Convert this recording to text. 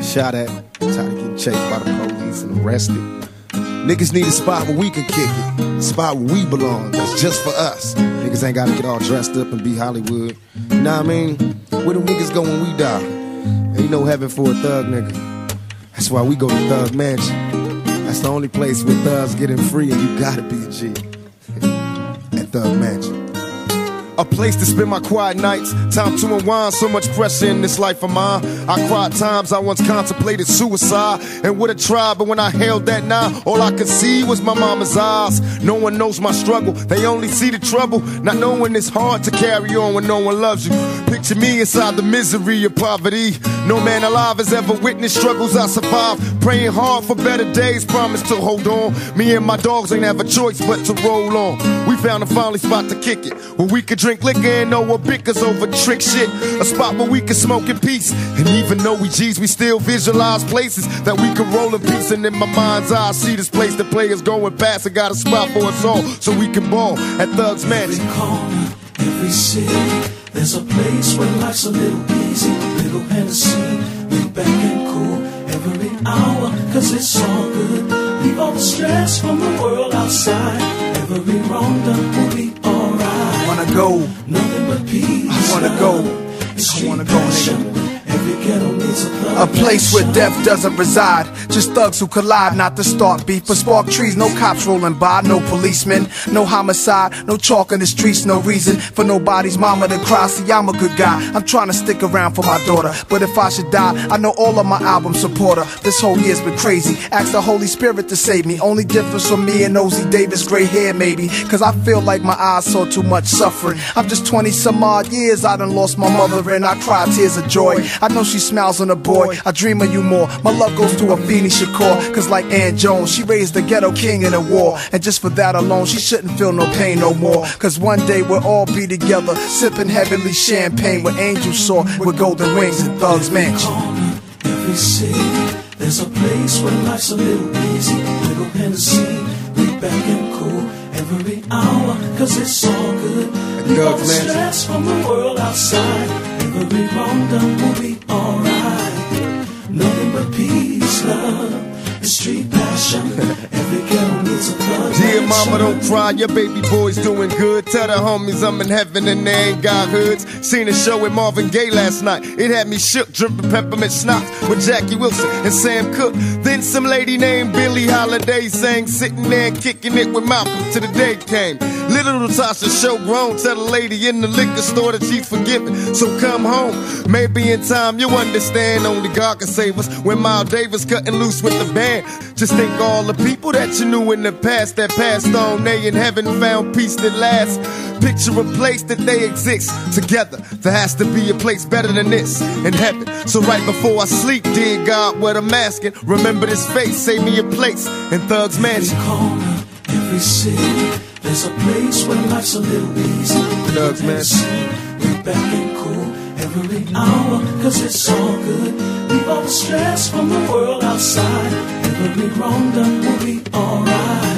Shot at, tired of getting chased by the police and arrested. Niggas need a spot where we can kick it, a spot where we belong, that's just for us. Niggas ain't gotta get all dressed up and be Hollywood. You know what I mean? Where do niggas go when we die? Ain't no heaven for a thug nigga. That's why we go to Thug Mansion. That's the only place where thugs getting free and you gotta be a G. At Thug Mansion. A place to spend my quiet nights, time to unwind, so much pressure in this life of mine. I cried times I once contemplated suicide and would have tried, but when I held that knife, all I could see was my mama's eyes. No one knows my struggle, they only see the trouble, not knowing it's hard to carry on when no one loves you. Picture me inside the misery of poverty. No man alive has ever witnessed struggles I survived. Praying hard for better days, promise to hold on. Me and my dogs ain't have a choice but to roll on. We found a finally spot to kick it, where we could drink liquor and know what bickers over trick shit. A spot where we can smoke in peace. And even though we G's, we still visualize places that we can roll in peace. And in my mind's eye, I see this place the players going past. I got a spot for us all, so we can ball at Thug's Mansion. Every corner, every city, there's a place where life's a little easy. Little Hennessy, lay back and cool every hour, cause it's all good. Leave all the stress from the world outside. Every wrong done will be alright. I wanna go, nothing but peace. I wanna go, I wanna go, nigga. Every ghetto needs a place where death doesn't reside. Just thugs who collide, not to start beef or spark trees. No cops rolling by, no policemen, no homicide, no chalk in the streets, no reason for nobody's mama to cry. See, I'm a good guy, I'm trying to stick around for my daughter. But if I should die, I know all of my albums support her. This whole year's been crazy, ask the Holy Spirit to save me. Only difference from me and Ozzy Davis, gray hair maybe, cause I feel like my eyes saw too much suffering. I'm just 20 some odd years, I done lost my mother and I cry tears of joy. I know she smiles on a boy, I dream of you more. My love goes to Afeni Shakur, cause like Ann Jones, she raised the ghetto king in a war. And just for that alone, she shouldn't feel no pain no more. Cause one day we'll all be together, sipping heavenly champagne with angels soar with golden wings in Thug's Mansion. Every city, there's a place where life's a little easy. Little Hennessy, lay back and cool every hour, cause it's all good. Leave all the stress from the world outside. Every wrong done will be alright. Nothing but peace, love, and street passion. Every ghetto needs a thug. Dear mama, don't cry, your baby boy's doing good. Tell the homies I'm in heaven and they ain't got hoods. Seen a show with Marvin Gaye last night. It had me shook, dripping peppermint schnapps with Jackie Wilson and Sam Cooke. Then some lady named Billie Holiday sang, sitting there and kicking it with Malcolm till the day came. Little Natasha show grown, tell the lady in the liquor store that she's forgiven, so come home. Maybe in time you'll understand, only God can save us. When Miles Davis cutting loose with the band, just think all the people that you knew in the past that passed on, they in heaven found peace that lasts. Picture a place that they exist together. There has to be a place better than this in heaven. So right before I sleep, dear God, what I'm asking, remember this face, save me a place in Thug's Mansion. Every corner, every city, there's a place where life's a little easy. Thug's Mansion. Lay back and cool every hour, cause it's all good. Leave all the stress from the world outside. Every wrong done will be alright.